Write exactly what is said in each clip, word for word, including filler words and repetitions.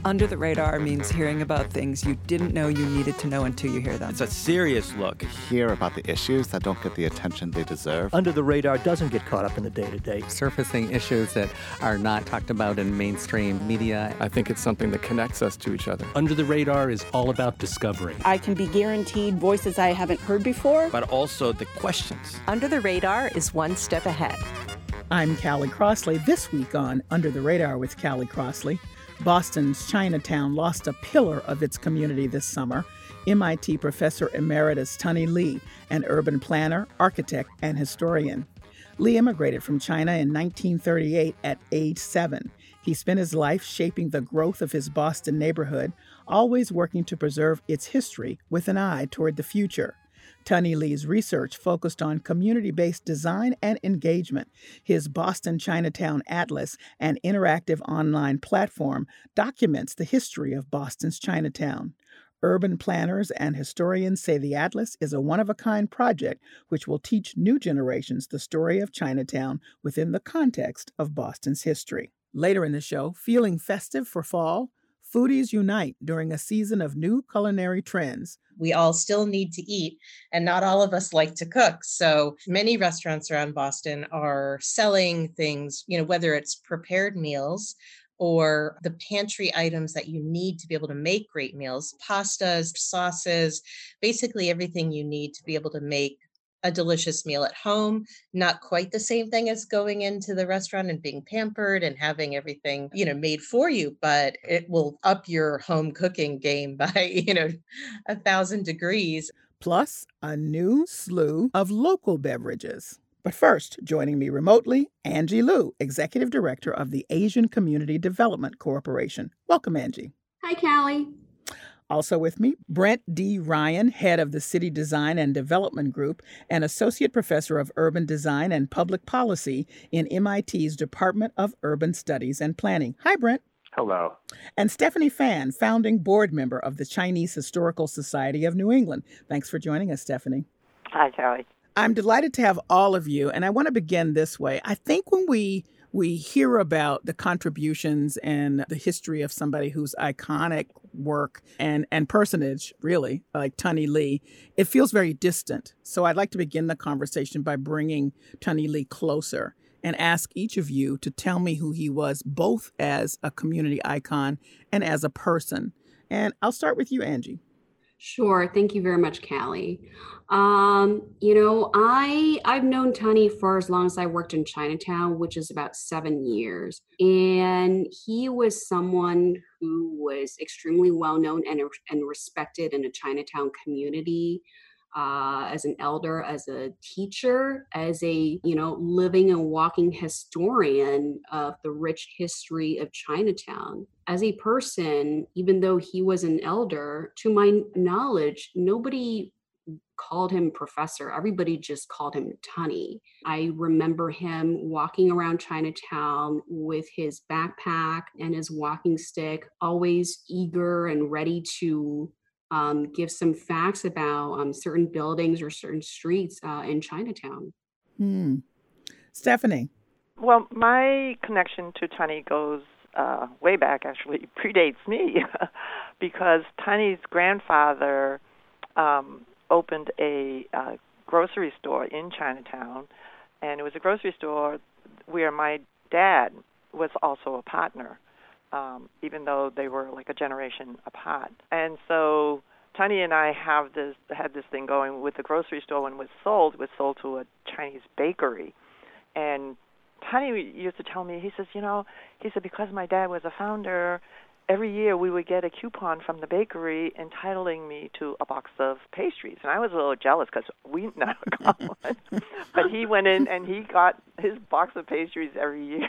Under the Radar means hearing about things you didn't know you needed to know until you hear them. It's a serious look. Hear about the issues that don't get the attention they deserve. Under the Radar doesn't get caught up in the day-to-day. Surfacing issues that are not talked about in mainstream media. I think it's something that connects us to each other. Under the Radar is all about discovery. I can be guaranteed voices I haven't heard before. But also the questions. Under the Radar is one step ahead. I'm Callie Crossley. This week on Under the Radar with Callie Crossley, Boston's Chinatown lost a pillar of its community this summer. M I T professor emeritus Tunny Lee, an urban planner, architect, and historian. Lee immigrated from China in nineteen thirty-eight at age seven. He spent his life shaping the growth of his Boston neighborhood, always working to preserve its history with an eye toward the future. Tunny Lee's research focused on community-based design and engagement. His Boston Chinatown Atlas, an interactive online platform, documents the history of Boston's Chinatown. Urban planners and historians say the Atlas is a one-of-a-kind project which will teach new generations the story of Chinatown within the context of Boston's history. Later in the show, feeling festive for fall? Foodies unite during a season of new culinary trends. We all still need to eat, and not all of us like to cook. So many restaurants around Boston are selling things, you know, whether it's prepared meals or the pantry items that you need to be able to make great meals, pastas, sauces, basically everything you need to be able to make a delicious meal at home. Not quite the same thing as going into the restaurant and being pampered and having everything, you know, made for you, but it will up your home cooking game by, you know, a thousand degrees. Plus, a new slew of local beverages. But first, joining me remotely, Angie Liu, Executive Director of the Asian Community Development Corporation. Welcome, Angie. Hi, Callie. Also with me, Brent D. Ryan, head of the City Design and Development Group and Associate Professor of Urban Design and Public Policy in M I T's Department of Urban Studies and Planning. Hi, Brent. Hello. And Stephanie Fan, founding board member of the Chinese Historical Society of New England. Thanks for joining us, Stephanie. Hi, Callie. I'm delighted to have all of you, and I want to begin this way. I think when we we hear about the contributions and the history of somebody whose iconic work and, and personage, really, like Tunny Lee, it feels very distant. So I'd like to begin the conversation by bringing Tunny Lee closer and ask each of you to tell me who he was, both as a community icon and as a person. And I'll start with you, Angie. Sure. Thank you very much, Callie. Um, you know, I, I've known Tunny for as long as I worked in Chinatown, which is about seven years. And he was someone who was extremely well known and, and respected in the Chinatown community. Uh, as an elder, as a teacher, as a, you know, living and walking historian of the rich history of Chinatown. As a person, even though he was an elder, to my knowledge, nobody called him professor. Everybody just called him Tunny. I remember him walking around Chinatown with his backpack and his walking stick, always eager and ready to Um, give some facts about um, certain buildings or certain streets uh, in Chinatown. Hmm. Stephanie. Well, my connection to Tunny goes uh, way back, actually, predates me, because Tunny's grandfather um, opened a uh, grocery store in Chinatown, and it was a grocery store where my dad was also a partner. Um, even though they were like a generation apart. And so Tunny and I have this had this thing going with the grocery store. When it was sold, it was sold to a Chinese bakery. And Tunny used to tell me, he says, you know, he said, because my dad was a founder, every year we would get a coupon from the bakery entitling me to a box of pastries. And I was a little jealous because we never got one. But he went in and he got his box of pastries every year.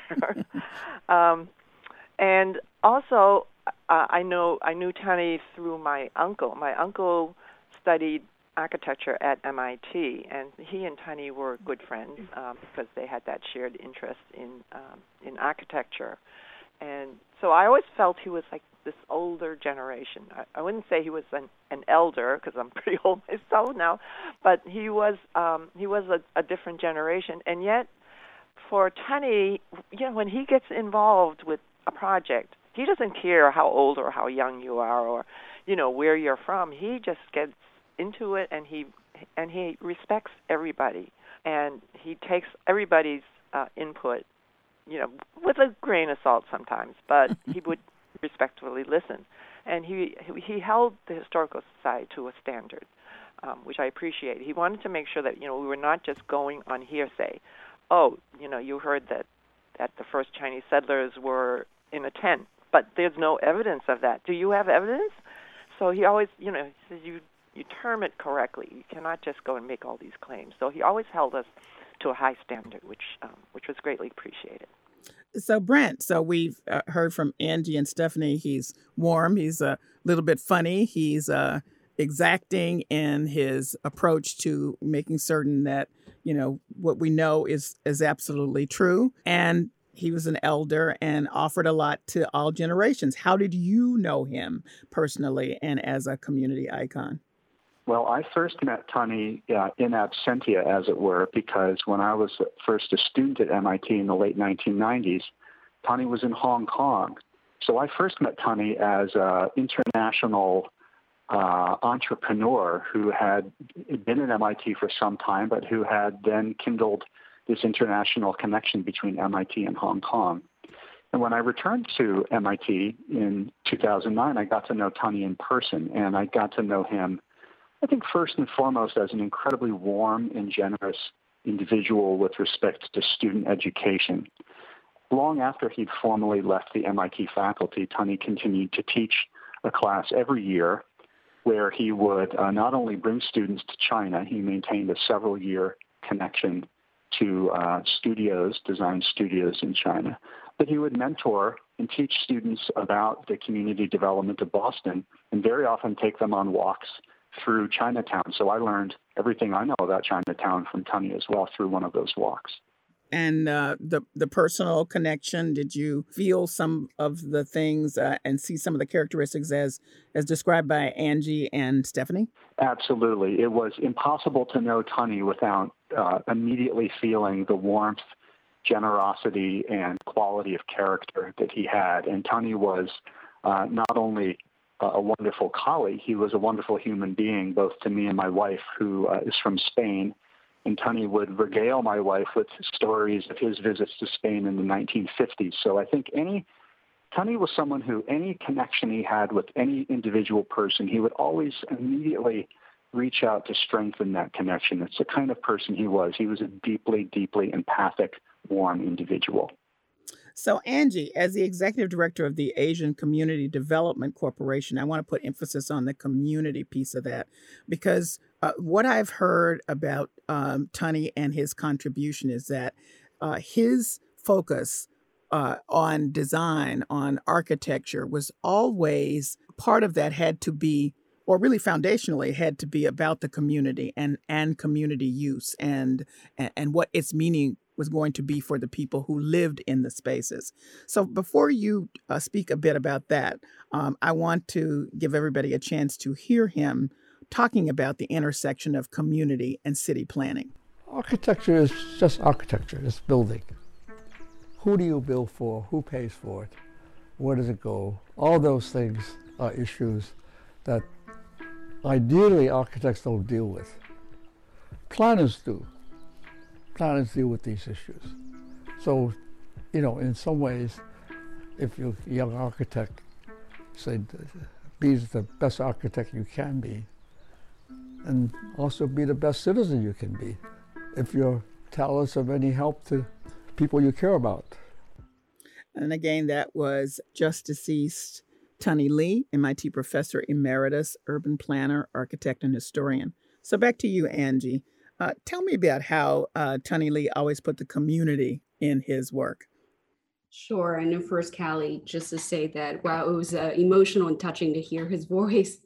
um And also, uh, I know I knew Tunny through my uncle. My uncle studied architecture at M I T, and he and Tunny were good friends um, because they had that shared interest in um, in architecture. And so I always felt he was like this older generation. I, I wouldn't say he was an, an elder because I'm pretty old myself now, but he was um, he was a, a different generation. And yet, for Tunny, you know, when he gets involved with a project, he doesn't care how old or how young you are or, you know, where you're from. He just gets into it, and he and he respects everybody, and he takes everybody's uh, input, you know, with a grain of salt sometimes, but he would respectfully listen. And he he held the Historical Society to a standard, um, which I appreciate. He wanted to make sure that, you know, we were not just going on hearsay. Oh, you know, you heard that, that the first Chinese settlers were in a tent, but there's no evidence of that. Do you have evidence? So he always, you know, he says you you term it correctly. You cannot just go and make all these claims. So he always held us to a high standard, which um, which was greatly appreciated. So, Brent, so we've uh, heard from Angie and Stephanie. He's warm. He's a little bit funny. He's uh, exacting in his approach to making certain that, you know, what we know is, is absolutely true. And he was an elder and offered a lot to all generations. How did you know him personally and as a community icon? Well, I first met Tani uh, in absentia, as it were, because when I was first a student at M I T in the late nineteen nineties, Tani was in Hong Kong. So I first met Tani as an international uh, entrepreneur who had been at M I T for some time, but who had then kindled this international connection between M I T and Hong Kong. And when I returned to M I T in two thousand nine, I got to know Tani in person, and I got to know him, I think, first and foremost, as an incredibly warm and generous individual with respect to student education. Long after he'd formally left the M I T faculty, Tani continued to teach a class every year where he would uh, not only bring students to China, he maintained a several-year connection to uh, studios, design studios in China, but he would mentor and teach students about the community development of Boston and very often take them on walks through Chinatown. So I learned everything I know about Chinatown from Tani as well through one of those walks. And uh, the the personal connection, did you feel some of the things uh, and see some of the characteristics as as described by Angie and Stephanie? Absolutely. It was impossible to know Tani without uh, immediately feeling the warmth, generosity, and quality of character that he had. And Tani was uh, not only a wonderful colleague, he was a wonderful human being, both to me and my wife, who uh, is from Spain. And Tani would regale my wife with stories of his visits to Spain in the nineteen fifties. So I think any Tani was someone who, any connection he had with any individual person, he would always immediately reach out to strengthen that connection. It's the kind of person he was. He was a deeply, deeply empathic, warm individual. So, Angie, as the executive director of the Asian Community Development Corporation, I want to put emphasis on the community piece of that, because uh, what I've heard about um, Tani and his contribution is that uh, his focus uh, on design, on architecture, was always part of that had to be, or really foundationally had to be about the community and, and community use and, and, and what its meaning was going to be for the people who lived in the spaces. So before you uh, speak a bit about that, um, I want to give everybody a chance to hear him talking about the intersection of community and city planning. Architecture is just architecture, it's building. Who do you build for? Who pays for it? Where does it go? All those things are issues that ideally architects don't deal with. Planners do. Planners deal with these issues. So, you know, in some ways, if you're a young architect, say, be the best architect you can be, and also be the best citizen you can be, if your talents of any help to people you care about. And again, that was just deceased Tani Lee, M I T professor emeritus, urban planner, architect, and historian. So back to you, Angie. Uh, tell me about how uh, Tani Lee always put the community in his work. Sure. And first, Callie, just to say that while it was uh, emotional and touching to hear his voice,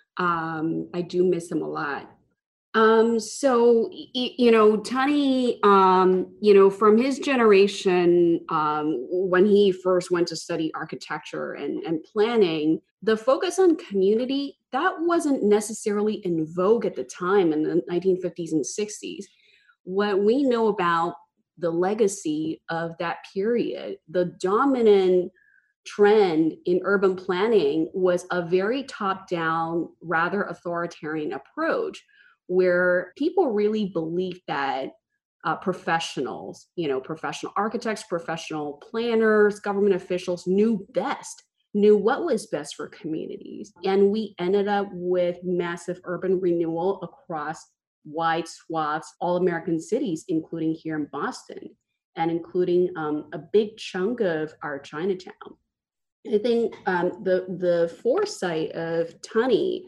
um, I do miss him a lot. Um, so, y- you know, Tani, um, you know, from his generation, um, when he first went to study architecture and, and planning, the focus on community, that wasn't necessarily in vogue at the time in the nineteen fifties and sixties. What we know about the legacy of that period, the dominant trend in urban planning was a very top-down, rather authoritarian approach, where people really believed that uh, professionals, you know, professional architects, professional planners, government officials knew best, knew what was best for communities. And we ended up with massive urban renewal across wide swaths, all American cities, including here in Boston, and including um, a big chunk of our Chinatown. I think um, the the foresight of Tunney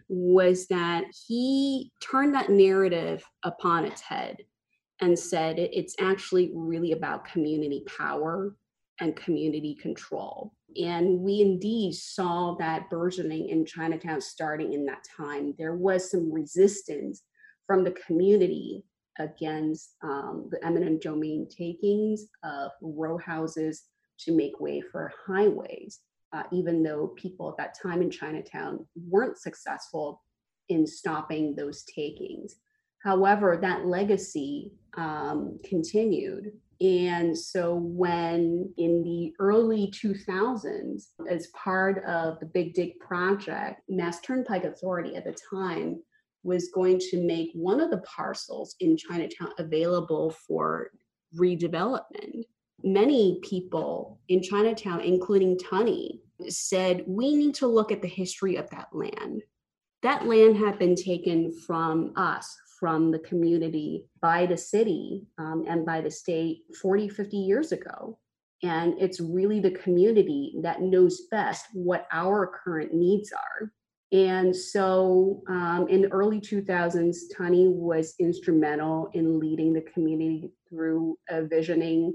was that he turned that narrative upon its head and said it, it's actually really about community power and community control. And we indeed saw that burgeoning in Chinatown starting in that time. There was some resistance from the community against um, the eminent domain takings of row houses to make way for highways, uh, even though people at that time in Chinatown weren't successful in stopping those takings. However, that legacy um, continued. And so when in the early two thousands, as part of the Big Dig project, Mass Turnpike Authority at the time was going to make one of the parcels in Chinatown available for redevelopment. Many people in Chinatown, including Tunney, said, we need to look at the history of that land. That land had been taken from us, from the community, by the city um, and by the state forty, fifty years ago. And it's really the community that knows best what our current needs are. And so um, in the early two thousands, Tunney was instrumental in leading the community through a visioning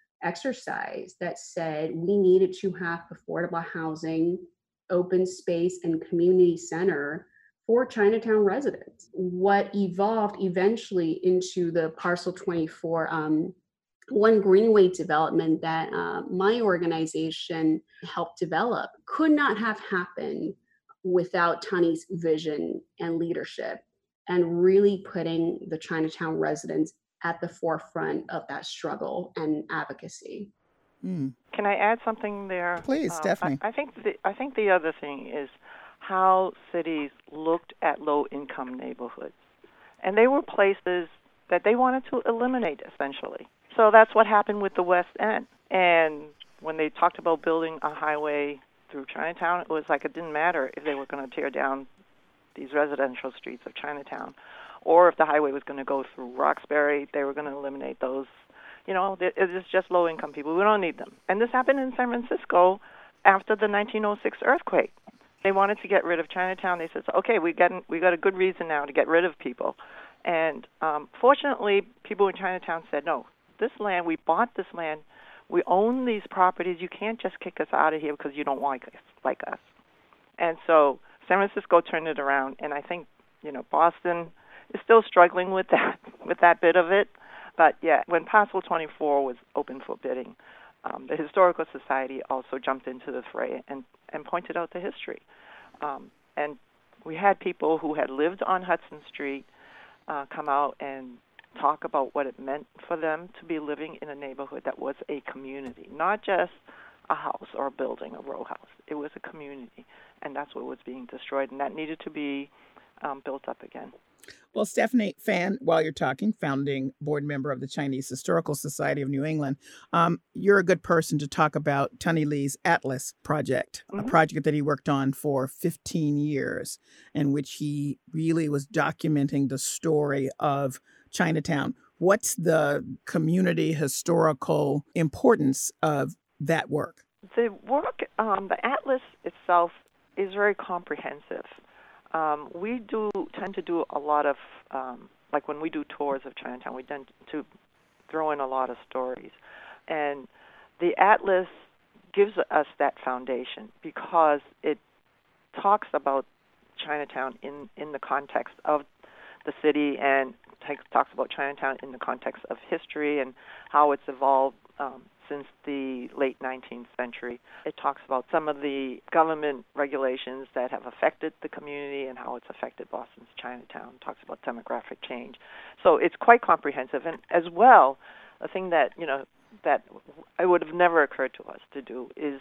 exercise that said we needed to have affordable housing, open space, and community center for Chinatown residents. What evolved eventually into the Parcel twenty-four um, One Greenway development that uh, my organization helped develop could not have happened without Tunney's vision and leadership, and really putting the Chinatown residents at the forefront of that struggle and advocacy. Mm. Can I add something there? Please, um, Stephanie. I, I think the, I think the other thing is how cities looked at low-income neighborhoods, and they were places that they wanted to eliminate, essentially. So that's what happened with the West End. And when they talked about building a highway through Chinatown, it was like it didn't matter if they were going to tear down these residential streets of Chinatown, or if the highway was going to go through Roxbury, they were going to eliminate those. You know, it's just low-income people. We don't need them. And this happened in San Francisco after the nineteen oh six earthquake. They wanted to get rid of Chinatown. They said, okay, we got we got a good reason now to get rid of people. And um, fortunately, people in Chinatown said, no, this land, we bought this land. We own these properties. You can't just kick us out of here because you don't like us. Like us. And so San Francisco turned it around, and I think, you know, Boston is still struggling with that, with that bit of it. But yeah, when Parcel twenty-four was open for bidding, um, the Historical Society also jumped into the fray and, and pointed out the history. Um, and we had people who had lived on Hudson Street uh, come out and talk about what it meant for them to be living in a neighborhood that was a community, not just a house or a building, a row house. It was a community, and that's what was being destroyed, and that needed to be um, built up again. Well, Stephanie Fan, while you're talking, founding board member of the Chinese Historical Society of New England, um, you're a good person to talk about Tunney Lee's Atlas project, mm-hmm. a project that he worked on for fifteen years, in which he really was documenting the story of Chinatown. What's the community historical importance of that work? The work, um, the Atlas itself is very comprehensive. Um, we do tend to do a lot of, um, like when we do tours of Chinatown, we tend to throw in a lot of stories. And the Atlas gives us that foundation because it talks about Chinatown in, in the context of the city, and t- talks about Chinatown in the context of history and how it's evolved um, since the late nineteenth century. It talks about some of the government regulations that have affected the community and how it's affected Boston's Chinatown. It talks about demographic change. So it's quite comprehensive. And as well, a thing that, you know, that it would have never occurred to us to do is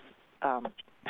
um,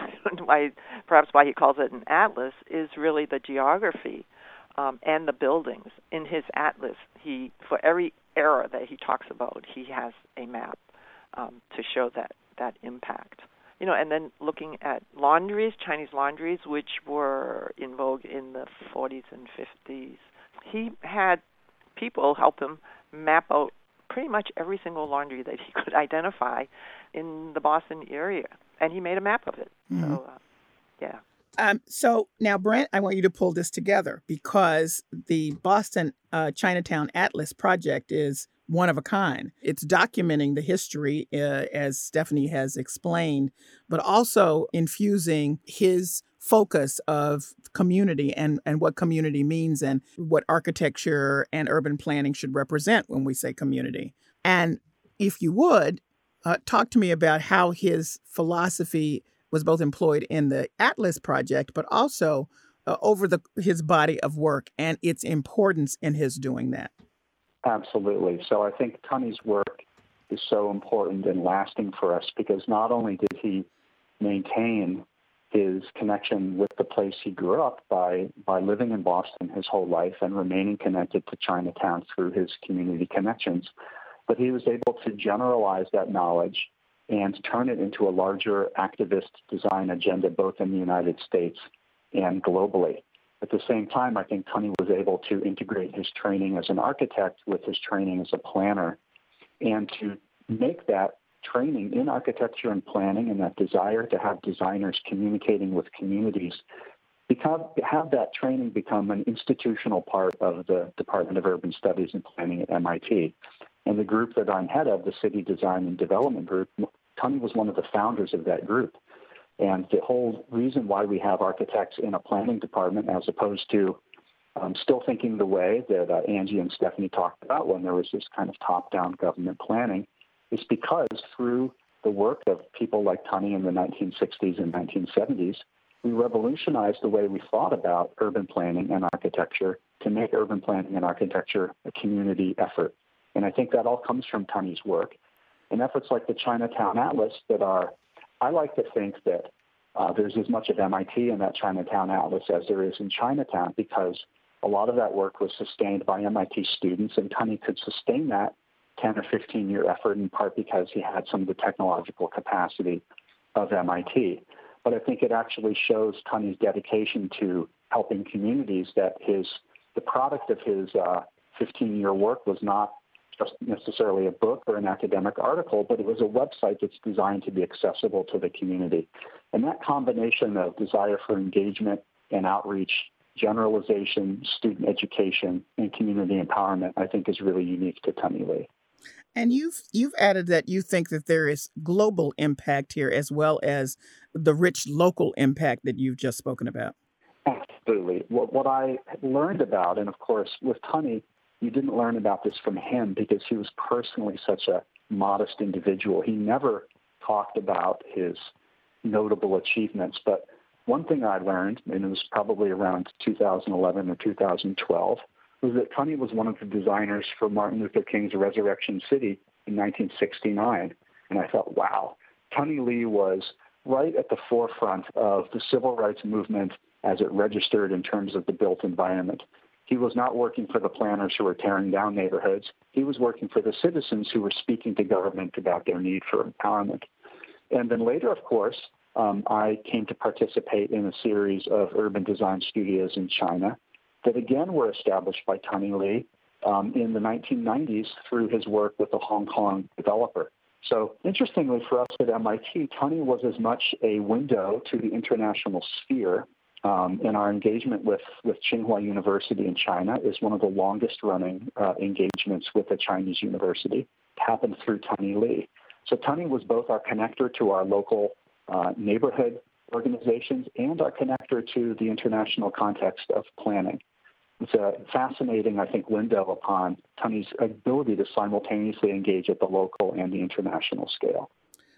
why perhaps why he calls it an atlas is really the geography um, and the buildings. In his atlas, he for every era that he talks about, he has a map um, to show that that impact. You know, and then looking at laundries, Chinese laundries, which were in vogue in the forties and fifties. He had people help him map out pretty much every single laundry that he could identify in the Boston area, and he made a map of it. Mm-hmm. So, uh, yeah. Um, so now, Brent, I want you to pull this together because the Boston uh, Chinatown Atlas project is one of a kind. It's documenting the history, uh, as Stephanie has explained, but also infusing his focus of community and, and what community means and what architecture and urban planning should represent when we say community. And if you would, uh, talk to me about how his philosophy was both employed in the Atlas project, but also uh, over the his body of work and its importance in his doing that. Absolutely. So I think Tunney's work is so important and lasting for us because not only did he maintain his connection with the place he grew up by, by living in Boston his whole life and remaining connected to Chinatown through his community connections, but he was able to generalize that knowledge and turn it into a larger activist design agenda both in the United States and globally. At the same time, I think Tunney was able to integrate his training as an architect with his training as a planner and to make that training in architecture and planning and that desire to have designers communicating with communities, become, have that training become an institutional part of the Department of Urban Studies and Planning at M I T. And the group that I'm head of, the City Design and Development Group, Tunney was one of the founders of that group. And the whole reason why we have architects in a planning department as opposed to um, still thinking the way that uh, Angie and Stephanie talked about when there was this kind of top-down government planning is because through the work of people like Tunney in the nineteen sixties and nineteen seventies, we revolutionized the way we thought about urban planning and architecture to make urban planning and architecture a community effort. And I think that all comes from Tunney's work. And efforts like the Chinatown Atlas that are I like to think that uh, there's as much of M I T in that Chinatown Atlas as there is in Chinatown because a lot of that work was sustained by M I T students, and Tunney could sustain that ten or fifteen-year effort in part because he had some of the technological capacity of M I T. But I think it actually shows Tunney's dedication to helping communities that his the product of his uh, fifteen-year work was not just necessarily a book or an academic article, but it was a website that's designed to be accessible to the community. And that combination of desire for engagement and outreach, generalization, student education, and community empowerment, I think is really unique to Tunney Lee. And you've you've added that you think that there is global impact here as well as the rich local impact that you've just spoken about. Absolutely. What, what I learned about, and of course with Tunney, you didn't learn about this from him because he was personally such a modest individual. He never talked about his notable achievements. But one thing I learned, and it was probably around two thousand eleven or two thousand twelve, was that Tunney was one of the designers for Martin Luther King's Resurrection City in nineteen sixty-nine. And I thought, wow, Tunney Lee was right at the forefront of the civil rights movement as it registered in terms of the built environment. He was not working for the planners who were tearing down neighborhoods. He was working for the citizens who were speaking to government about their need for empowerment. And then later, of course, um, I came to participate in a series of urban design studios in China that again were established by Tunney Lee um, in the nineteen nineties through his work with a Hong Kong developer. So interestingly for us at M I T, Tunney was as much a window to the international sphere. Um, and our engagement with, with Tsinghua University in China is one of the longest-running uh, engagements with a Chinese university. It happened through Tunney Lee. So Tunney was both our connector to our local uh, neighborhood organizations and our connector to the international context of planning. It's a fascinating, I think, window upon Tunney's ability to simultaneously engage at the local and the international scale.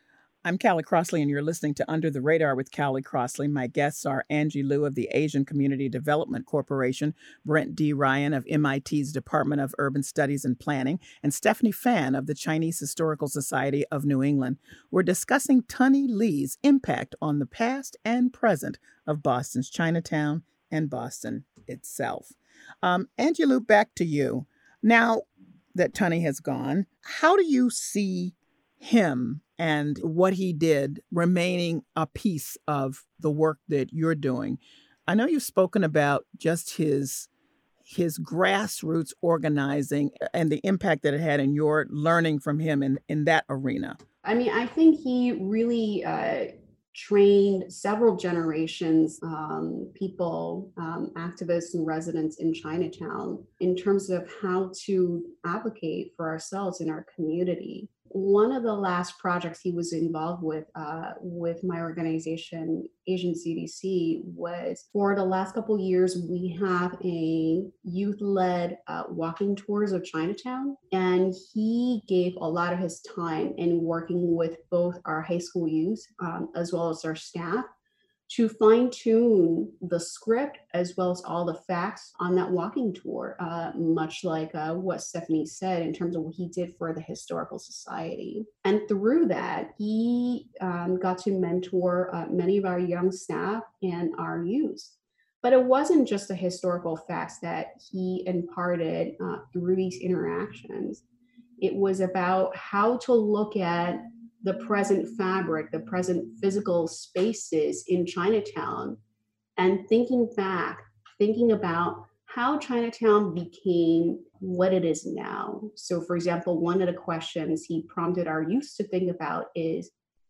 I'm Callie Crossley, and you're listening to Under the Radar with Callie Crossley. My guests are Angie Liu of the Asian Community Development Corporation, Brent D. Ryan of M I T's Department of Urban Studies and Planning, and Stephanie Fan of the Chinese Historical Society of New England. We're discussing Tunny Lee's impact on the past and present of Boston's Chinatown and Boston itself. Um, Angie Liu, back to you. Now that Tunny has gone, how do you see him and what he did remaining a piece of the work that you're doing? I know you've spoken about just his his grassroots organizing and the impact that it had in your learning from him in, in that arena. I mean, I think he really uh, trained several generations, um, people, um, activists and residents in Chinatown in terms of how to advocate for ourselves in our community. One of the last projects he was involved with, uh, with my organization, Asian C D C, was for the last couple of years, we have a youth-led uh, walking tours of Chinatown. And he gave a lot of his time in working with both our high school youth um, as well as our staff to fine-tune the script as well as all the facts on that walking tour, uh, much like uh, what Stephanie said in terms of what he did for the Historical Society. And through that, he um, got to mentor uh, many of our young staff and our youth. But it wasn't just the historical facts that he imparted uh, through these interactions. It was about how to look at the present fabric, the present physical spaces in Chinatown, and thinking back, thinking about how Chinatown became what it is now. So for example, one of the questions he prompted our youth to think about is,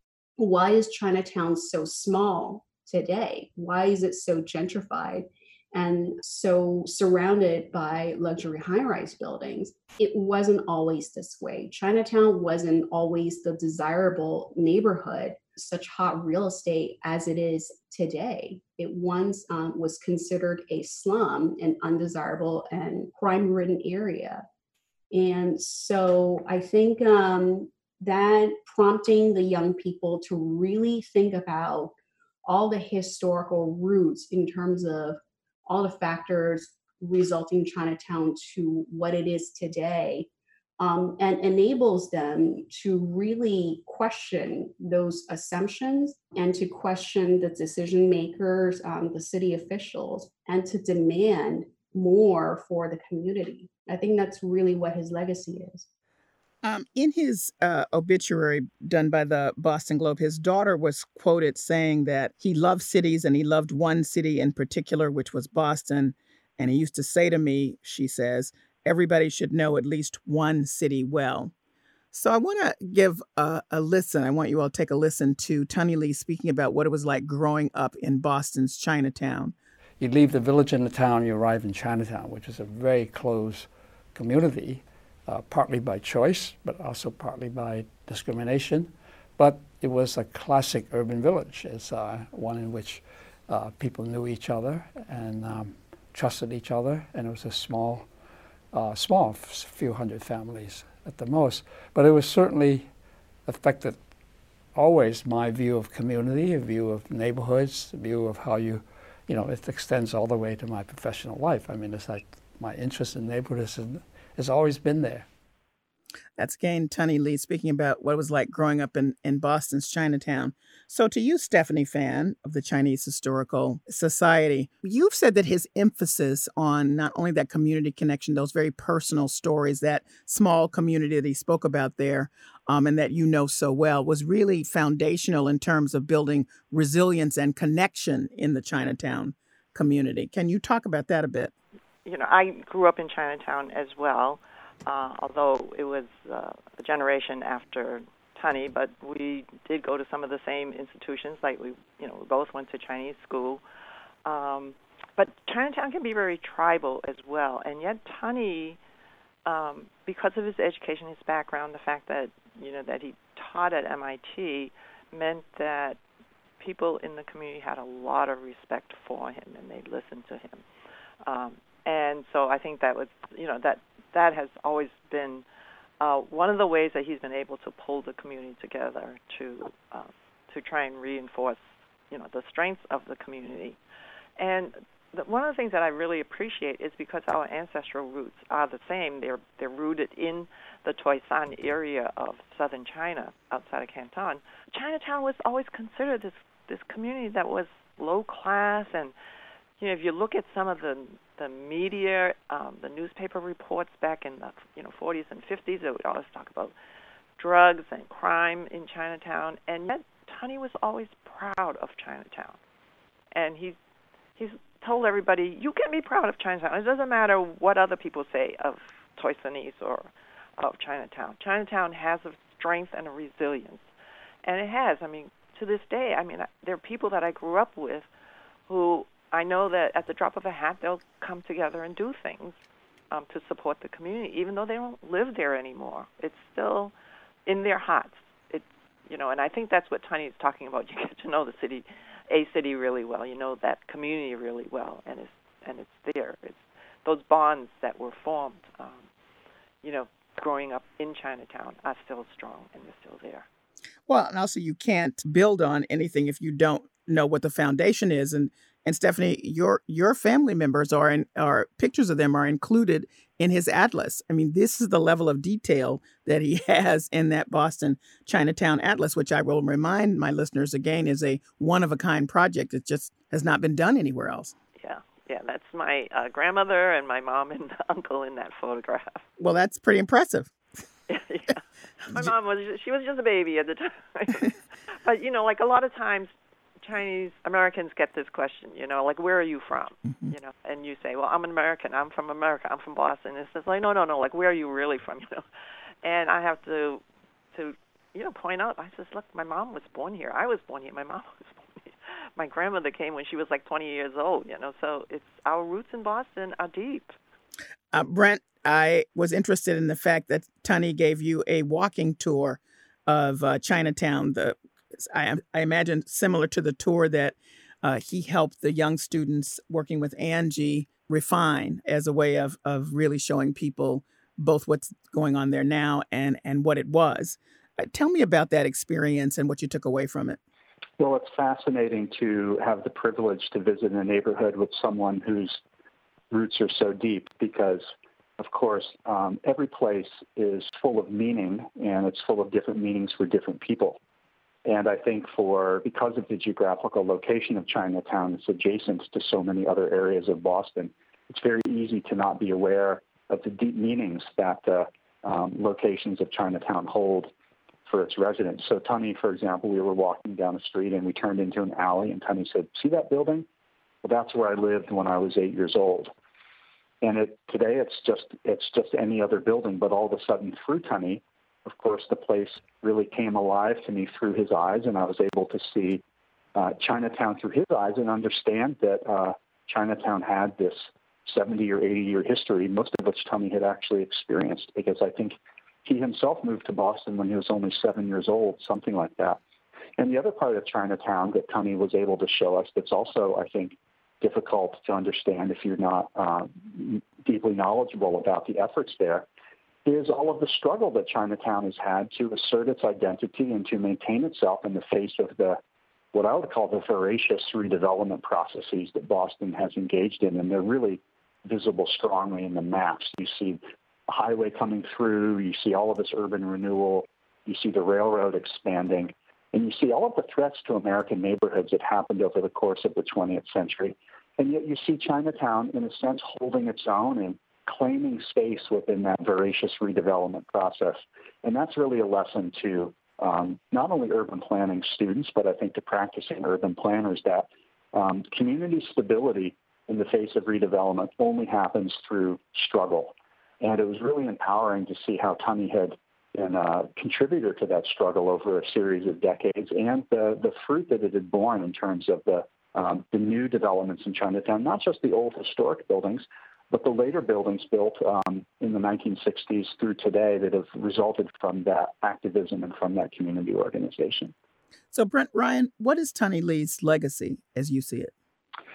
why is Chinatown so small today? Why is it so gentrified and so surrounded by luxury high-rise buildings? It wasn't always this way. Chinatown wasn't always the desirable neighborhood, such hot real estate as it is today. It once um, was considered a slum, an undesirable and crime-ridden area. And so I think um, that prompting the young people to really think about all the historical roots in terms of all the factors resulting Chinatown to what it is today, um, and enables them to really question those assumptions and to question the decision makers, um, the city officials, and to demand more for the community. I think that's really what his legacy is. Um, in his uh, obituary done by the Boston Globe, his daughter was quoted saying that he loved cities and he loved one city in particular, which was Boston. And he used to say to me, she says, everybody should know at least one city well. So I want to give a, a listen. I want you all to take a listen to Tunny Lee speaking about what it was like growing up in Boston's Chinatown. You leave the village and the town, you arrive in Chinatown, which is a very close community. Uh, partly by choice, but also partly by discrimination. But it was a classic urban village. It's uh, one in which uh, people knew each other and um, trusted each other, and it was a small, uh, small few hundred families at the most. But it was certainly affected always my view of community, a view of neighborhoods, a view of how you, you know, it extends all the way to my professional life. I mean, it's like my interest in neighborhoods and has always been there. That's again Tunny Lee speaking about what it was like growing up in, in Boston's Chinatown. So to you, Stephanie Fan of the Chinese Historical Society, you've said that his emphasis on not only that community connection, those very personal stories, that small community that he spoke about there, um, and that you know so well, was really foundational in terms of building resilience and connection in the Chinatown community. Can you talk about that a bit? You know, I grew up in Chinatown as well, uh, although it was uh, a generation after Tunny, but we did go to some of the same institutions, like we, you know, we both went to Chinese school. Um, but Chinatown can be very tribal as well, and yet Tunny, um, because of his education, his background, the fact that, you know, that he taught at M I T, meant that people in the community had a lot of respect for him, and they listened to him. Um, And so I think that was, you know, that that has always been uh, one of the ways that he's been able to pull the community together to uh, to try and reinforce, you know, the strengths of the community. And the, one of the things that I really appreciate is because our ancestral roots are the same. They're they're rooted in the Toisan area of southern China, outside of Canton. Chinatown was always considered this this community that was low class, and you know, if you look at some of the the media, um, the newspaper reports back in the you know forties and fifties, they would always talk about drugs and crime in Chinatown, and yet Tunney was always proud of Chinatown, and he he's told everybody, you can be proud of Chinatown. It doesn't matter what other people say of Toisanese or of Chinatown. Chinatown has a strength and a resilience, and it has. I mean, to this day, I mean, there are people that I grew up with who I know that at the drop of a hat, they'll come together and do things um, to support the community, even though they don't live there anymore. It's still in their hearts. It's, you know, and I think that's what Tunney is talking about. You get to know the city, a city really well. You know that community really well, and it's and it's there. It's those bonds that were formed, um, you know, growing up in Chinatown are still strong, and they're still there. Well, and also you can't build on anything if you don't know what the foundation is. And and Stephanie, your your family members are in, are pictures of them are included in his atlas. I mean, this is the level of detail that he has in that Boston Chinatown Atlas, which I will remind my listeners again is a one of a kind project. It just has not been done anywhere else. Yeah, yeah, that's my uh, grandmother and my mom and uncle in that photograph. Well, that's pretty impressive. Yeah. My mom was, she was just a baby at the time. But, you know, like a lot of times Chinese Americans get this question, you know, like, where are you from? Mm-hmm. You know, and you say, well, I'm an American. I'm from America. I'm from Boston. And it's like, no, no, no, like, where are you really from? You know, and I have to, to, you know, point out, I says, look, my mom was born here. I was born here. My mom was born here. My grandmother came when she was like twenty years old, you know, so it's our roots in Boston are deep. Uh, Brent, I was interested in the fact that Tunney gave you a walking tour of uh, Chinatown. The I, I imagine similar to the tour that uh, he helped the young students working with Angie refine as a way of of really showing people both what's going on there now and, and what it was. Uh, tell me about that experience and what you took away from it. Well, it's fascinating to have the privilege to visit a neighborhood with someone whose roots are so deep because, of course, um, every place is full of meaning, and it's full of different meanings for different people. And I think for because of the geographical location of Chinatown, it's adjacent to so many other areas of Boston, it's very easy to not be aware of the deep meanings that uh, um, locations of Chinatown hold for its residents. So Tunney, for example, we were walking down the street and we turned into an alley, and Tunney said, see that building? Well, that's where I lived when I was eight years old. And it, today it's just it's just any other building, but all of a sudden through Tunney, of course, the place really came alive to me through his eyes, and I was able to see uh, Chinatown through his eyes and understand that uh, Chinatown had this seventy or eighty year history, most of which Tunney had actually experienced, because I think he himself moved to Boston when he was only seven years old, something like that. And the other part of Chinatown that Tunney was able to show us that's also, I think, difficult to understand if you're not uh, deeply knowledgeable about the efforts there, is all of the struggle that Chinatown has had to assert its identity and to maintain itself in the face of the, what I would call the voracious redevelopment processes that Boston has engaged in. And they're really visible strongly in the maps. You see a highway coming through, you see all of this urban renewal, you see the railroad expanding, and you see all of the threats to American neighborhoods that happened over the course of the twentieth century. And yet you see Chinatown, in a sense, holding its own and claiming space within that voracious redevelopment process. And that's really a lesson to um, not only urban planning students, but I think to practicing urban planners, that um, community stability in the face of redevelopment only happens through struggle. And it was really empowering to see how Tunney had been a contributor to that struggle over a series of decades, and the, the fruit that it had borne in terms of the, um, the new developments in Chinatown, not just the old historic buildings, but the later buildings built um, in the nineteen sixties through today that have resulted from that activism and from that community organization. So, Brent, Ryan, what is Tunney Lee's legacy as you see it?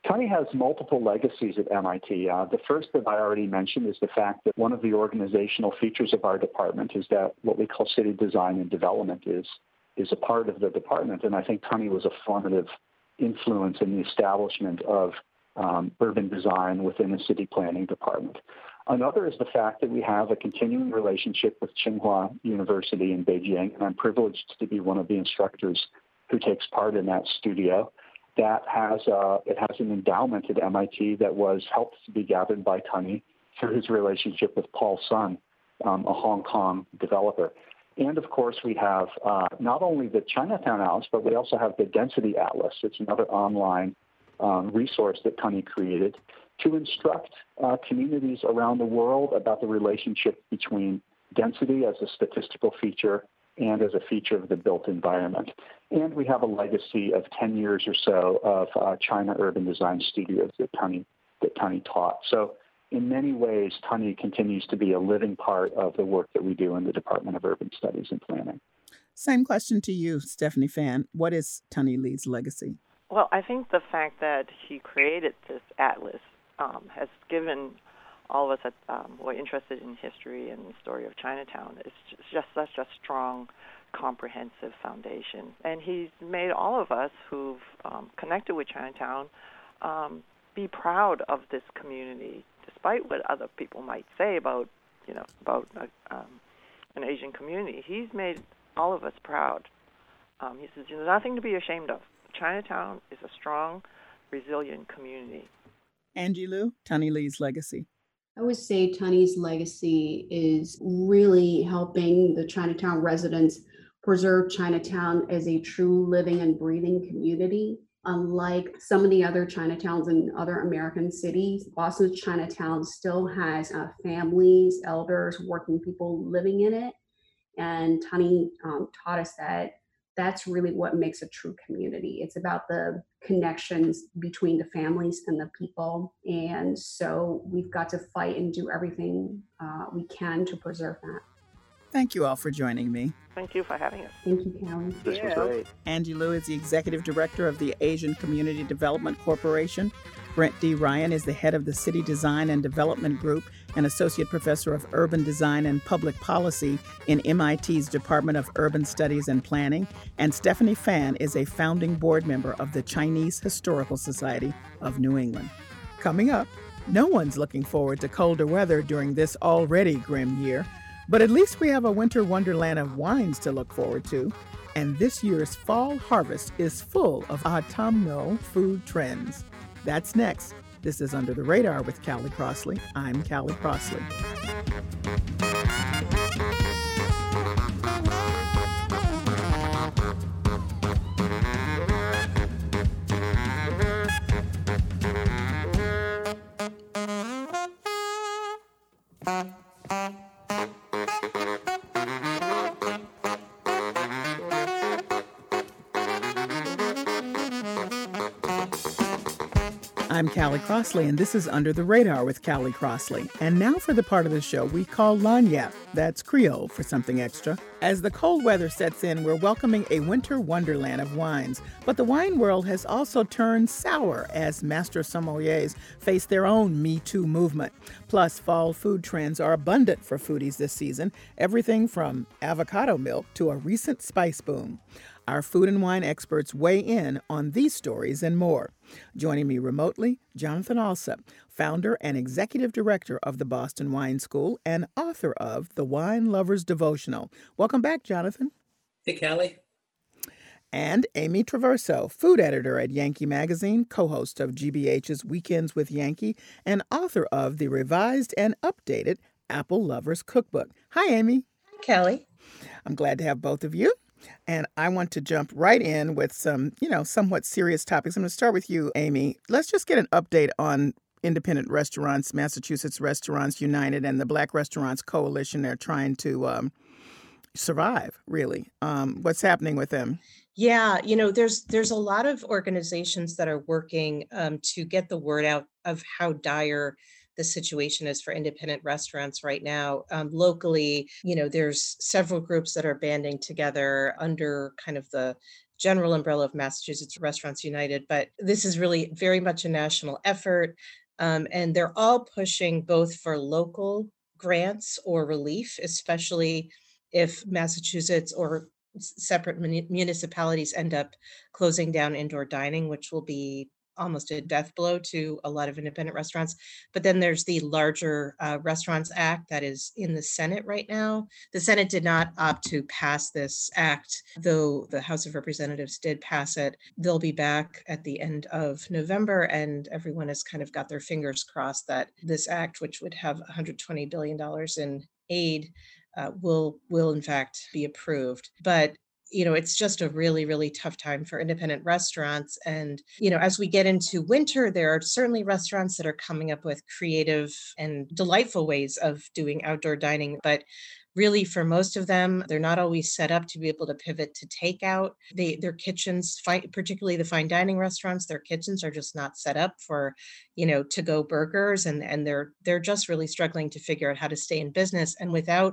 Tani has multiple legacies at M I T. Uh, the first that I already mentioned is the fact that one of the organizational features of our department is that what we call city design and development is is a part of the department. And I think Tani was a formative influence in the establishment of um, urban design within the city planning department. Another is the fact that we have a continuing relationship with Tsinghua University in Beijing, and I'm privileged to be one of the instructors who takes part in that studio. That has uh, it has an endowment at M I T that was helped to be gathered by Tani through his relationship with Paul Sun, um, a Hong Kong developer. And of course, we have uh, not only the Chinatown Atlas, but we also have the Density Atlas. It's another online um, resource that Tani created to instruct uh, communities around the world about the relationship between density as a statistical feature and as a feature of the built environment. And we have a legacy of ten years or so of uh, China Urban Design Studios that Tani, that Tani taught. So in many ways, Tani continues to be a living part of the work that we do in the Department of Urban Studies and Planning. Same question to you, Stephanie Fan. What is Tani Lee's legacy? Well, I think the fact that he created this atlas um, has given all of us that um, who are interested in history and the story of Chinatown, it's just such a strong, comprehensive foundation. And he's made all of us who've um, connected with Chinatown um, be proud of this community, despite what other people might say about, you know, about uh, um, an Asian community. He's made all of us proud. Um, he says, there's nothing to be ashamed of. Chinatown is a strong, resilient community. Angie Liu, Tani Lee's legacy. I would say Tani's legacy is really helping the Chinatown residents preserve Chinatown as a true living and breathing community. Unlike some of the other Chinatowns in other American cities, Boston's Chinatown still has uh, families, elders, working people living in it. And Tani um, taught us that that's really what makes a true community. It's about the connections between the families and the people. And so we've got to fight and do everything uh, we can to preserve that. Thank you all for joining me. Thank you for having us. Thank you, Callie. This was great. Angie Liu is the Executive Director of the Asian Community Development Corporation. Brent D. Ryan is the head of the City Design and Development Group and Associate Professor of Urban Design and Public Policy in M I T's Department of Urban Studies and Planning. And Stephanie Fan is a founding board member of the Chinese Historical Society of New England. Coming up, no one's looking forward to colder weather during this already grim year, but at least we have a winter wonderland of wines to look forward to. And this year's fall harvest is full of autumnal food trends. That's next. This is Under the Radar with Callie Crossley. I'm Callie Crossley. I'm Callie Crossley, and this is Under the Radar with Callie Crossley. And now for the part of the show we call Lagniappe. That's Creole for something extra. As the cold weather sets in, we're welcoming a winter wonderland of wines. But the wine world has also turned sour as master sommeliers face their own Me Too movement. Plus, fall food trends are abundant for foodies this season, everything from avocado milk to a recent spice boom. Our food and wine experts weigh in on these stories and more. Joining me remotely, Jonathan Alsop, founder and executive director of the Boston Wine School and author of The Wine Lover's Devotional. Welcome back, Jonathan. Hey, Callie. And Amy Traverso, food editor at Yankee Magazine, co-host of G B H's Weekends with Yankee, and author of the revised and updated Apple Lover's Cookbook. Hi, Amy. Hi, Callie. I'm glad to have both of you. And I want to jump right in with some, you know, somewhat serious topics. I'm going to start with you, Amy. Let's just get an update on independent restaurants, Massachusetts Restaurants United and the Black Restaurants Coalition. They're trying to um, survive, really. Um, what's happening with them? Yeah, you know, there's there's a lot of organizations that are working um, to get the word out of how dire the situation is for independent restaurants right now. Um, locally, you know, there's several groups that are banding together under kind of the general umbrella of Massachusetts Restaurants United, but this is really very much a national effort. Um, and they're all pushing both for local grants or relief, especially if Massachusetts or separate municipalities end up closing down indoor dining, which will be almost a death blow to a lot of independent restaurants. But then there's the larger uh, Restaurants Act that is in the Senate right now. The Senate did not opt to pass this act, though the House of Representatives did pass it. They'll be back at the end of November, and everyone has kind of got their fingers crossed that this act, which would have one hundred twenty billion dollars in aid, uh, will will in fact be approved. But you know, it's just a really, really tough time for independent restaurants. And, you know, as we get into winter, there are certainly restaurants that are coming up with creative and delightful ways of doing outdoor dining. But really, for most of them, they're not always set up to be able to pivot to takeout. They, their kitchens, particularly the fine dining restaurants, their kitchens are just not set up for, you know, to-go burgers, and and they're they're just really struggling to figure out how to stay in business. And without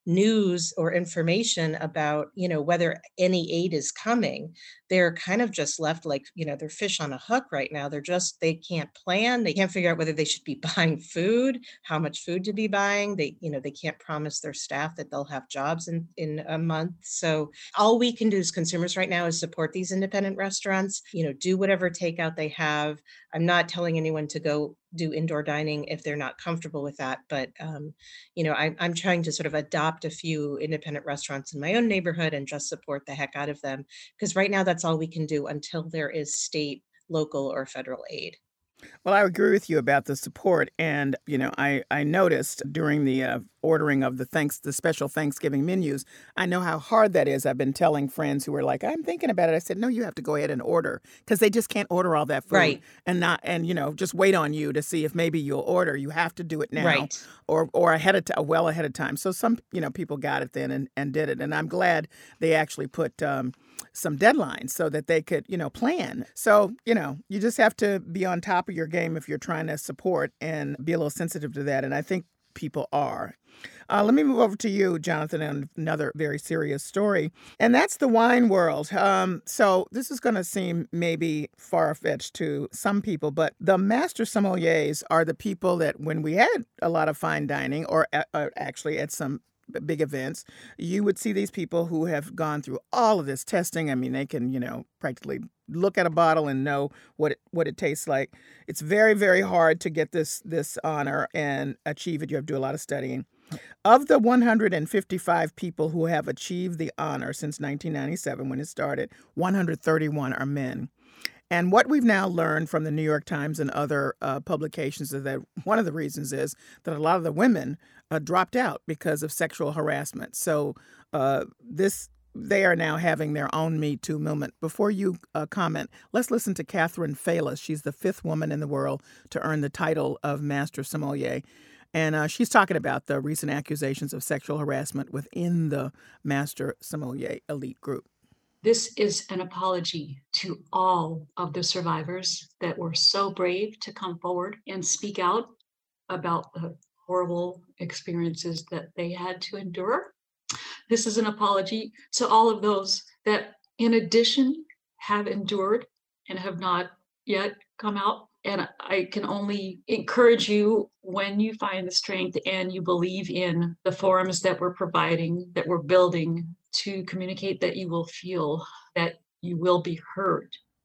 news or information about, you know, whether any aid is coming, they're kind of just left like, you know, they're fish on a hook right now. They're just, they can't plan. They can't figure out whether they should be buying food, how much food to be buying. They, you know, they can't promise their staff that they'll have jobs in, in a month. So all we can do as consumers right now is support these independent restaurants, you know, do whatever takeout they have. I'm not telling anyone to go do indoor dining if they're not comfortable with that. But, um, you know, I, I'm trying to sort of adopt a few independent restaurants in my own neighborhood and just support the heck out of them. Because right now, that's all we can do until there is state, local, or federal aid. Well, I agree with you about the support. And, you know, I, I noticed during the uh, ordering of the thanks the special Thanksgiving menus, I know how hard that is. I've been telling friends who were like, I'm thinking about it. I said, no, you have to go ahead and order, because they just can't order all that food right. and not and, you know, just wait on you to see if maybe you'll order. You have to do it now right. or or ahead of time, well ahead of time. So some, you know, people got it then and, and did it. And I'm glad they actually put um, some deadlines so that they could, you know, plan. So, you know, you just have to be on top of your game if you're trying to support and be a little sensitive to that. And I think people are. Uh, let me move over to you, Jonathan, and another very serious story, and that's the wine world. Um, so this is going to seem maybe far-fetched to some people, but the master sommeliers are the people that when we had a lot of fine dining, or uh, actually at some big events, you would see these people who have gone through all of this testing. I mean, they can, you know, practically look at a bottle and know what it, what it tastes like. It's very, very hard to get this this honor and achieve it. You have to do a lot of studying. Of the one hundred fifty-five people who have achieved the honor since nineteen ninety-seven, when it started, one hundred thirty-one are men. And what we've now learned from the New York Times and other uh, publications is that one of the reasons is that a lot of the women uh, dropped out because of sexual harassment. So uh, this they are now having their own Me Too movement. Before you uh, comment, let's listen to Catherine Phalas. She's the fifth woman in the world to earn the title of Master Sommelier. And uh, she's talking about the recent accusations of sexual harassment within the Master Sommelier elite group. This is an apology to all of the survivors that were so brave to come forward and speak out about the horrible experiences that they had to endure. This is an apology to all of those that, in addition, have endured and have not yet come out. And I can only encourage you, when you find the strength and you believe in the forums that we're providing, that we're building, to communicate, that you will feel that you will be heard.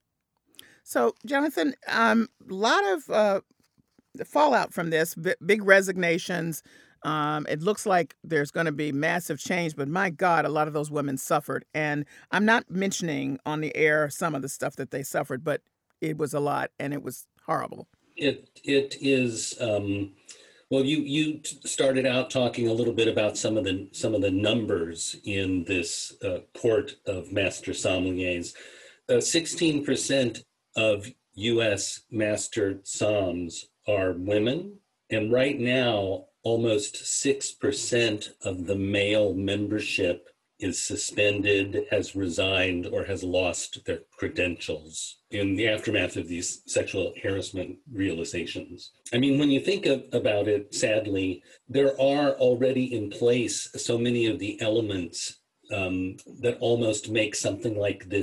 So, Jonathan, um, a lot of uh, fallout from this, b- big resignations. Um, it looks like there's going to be massive change, but my God, a lot of those women suffered. And I'm not mentioning on the air some of the stuff that they suffered, but it was a lot and it was horrible. It it is. Um, well, you you started out talking a little bit about some of the some of the numbers in this uh, court of master sommeliers. Uh, sixteen percent of U S master somms are women, and right now, almost six percent of the male membership is suspended, has resigned, or has lost their credentials in the aftermath of these sexual harassment realizations. I mean, when you think of, about it, sadly, there are already in place so many of the elements um, that almost make something like this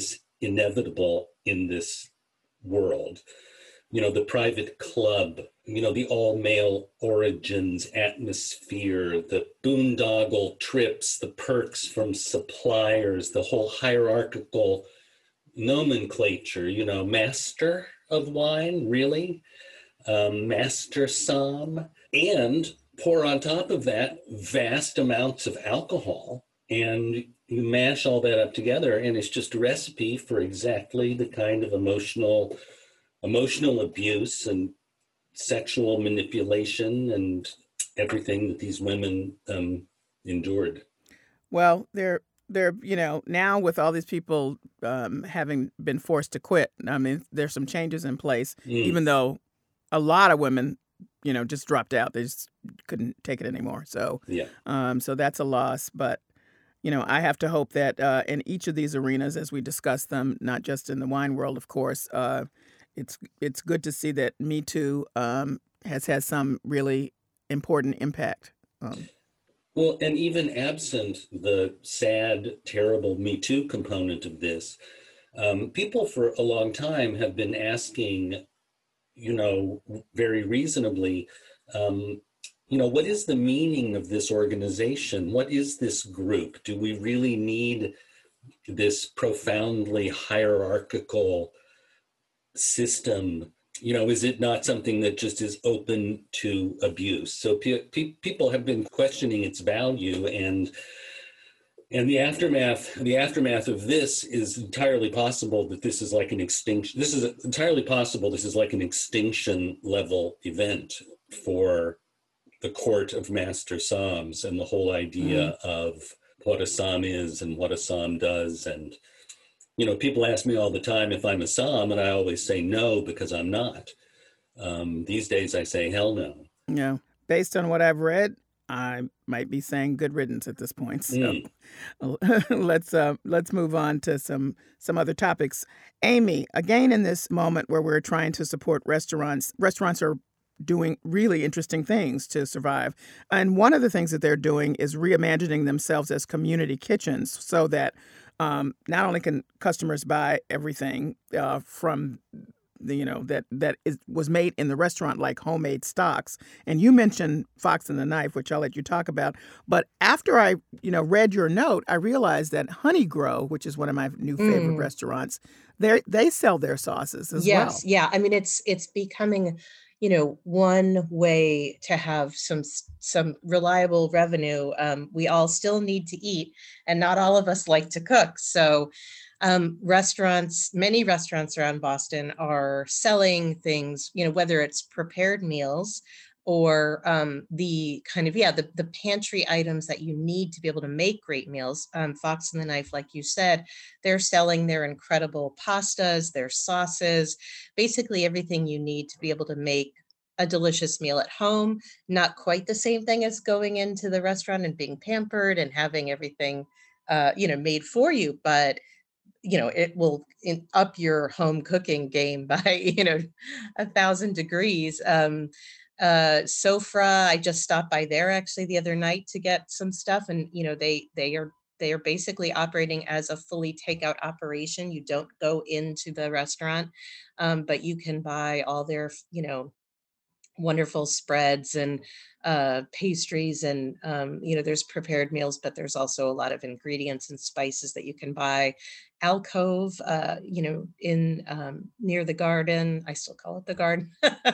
inevitable in this world. You know, the private club, you know, the all-male origins atmosphere, the boondoggle trips, the perks from suppliers, the whole hierarchical nomenclature, you know, master of wine, really? Um, master som, and pour on top of that vast amounts of alcohol, and you mash all that up together, and it's just a recipe for exactly the kind of emotional emotional abuse and sexual manipulation and everything that these women um, endured. Well, they're they're you know now with all these people um, having been forced to quit. I mean, there's some changes in place, Mm. even though a lot of women, you know, just dropped out. They just couldn't take it anymore. So, Yeah. um, so that's a loss. But you know, I have to hope that uh, in each of these arenas, as we discuss them, not just in the wine world, of course, uh, it's it's good to see that Me Too um, has had some really important impact. Um, Well, and even absent the sad, terrible Me Too component of this, um, people for a long time have been asking, you know, very reasonably, um, you know, what is the meaning of this organization? What is this group? Do we really need this profoundly hierarchical system? You know, is it not something that just is open to abuse? So pe- pe- people have been questioning its value, and and the aftermath, the aftermath of this is entirely possible that this is like an extinction. This is entirely possible. This is like an extinction level event for the court of master Psalms and the whole idea mm. of what a Psalm is and what a Psalm does. And you know, people ask me all the time if I'm a Psalm, and I always say no, because I'm not. Um, these days I say hell no. Yeah. Based on what I've read, I might be saying good riddance at this point. So mm. let's uh, let's move on to some some other topics. Amy, again, in this moment where we're trying to support restaurants, restaurants are doing really interesting things to survive. And one of the things that they're doing is reimagining themselves as community kitchens so that Um, not only can customers buy everything uh, from the, you know, that that is was made in the restaurant, like homemade stocks. And you mentioned Fox and the Knife, which I'll let you talk about. But after I, you know, read your note, I realized that Honey Grow, which is one of my new favorite Mm. restaurants, they they sell their sauces as Yes, well. yeah. I mean, it's it's becoming, you know, one way to have some s- some reliable revenue. Um, we all still need to eat, and not all of us like to cook. So, um, restaurants, many restaurants around Boston are selling things, you know, whether it's prepared meals or um, the kind of, yeah, the, the pantry items that you need to be able to make great meals. Um, Fox and the Knife, like you said, they're selling their incredible pastas, their sauces, basically everything you need to be able to make a delicious meal at home. Not quite the same thing as going into the restaurant and being pampered and having everything, uh, you know, made for you, but you know, it will in, up your home cooking game by, you know, a thousand degrees. Um, uh, Sofra, I just stopped by there actually the other night to get some stuff, and you know, they they are they are basically operating as a fully takeout operation. You don't go into the restaurant, um, but you can buy all their, you know, wonderful spreads and uh, pastries, and um, you know, there's prepared meals, but there's also a lot of ingredients and spices that you can buy. Alcove, uh, you know, in um, near the garden, I still call it the garden.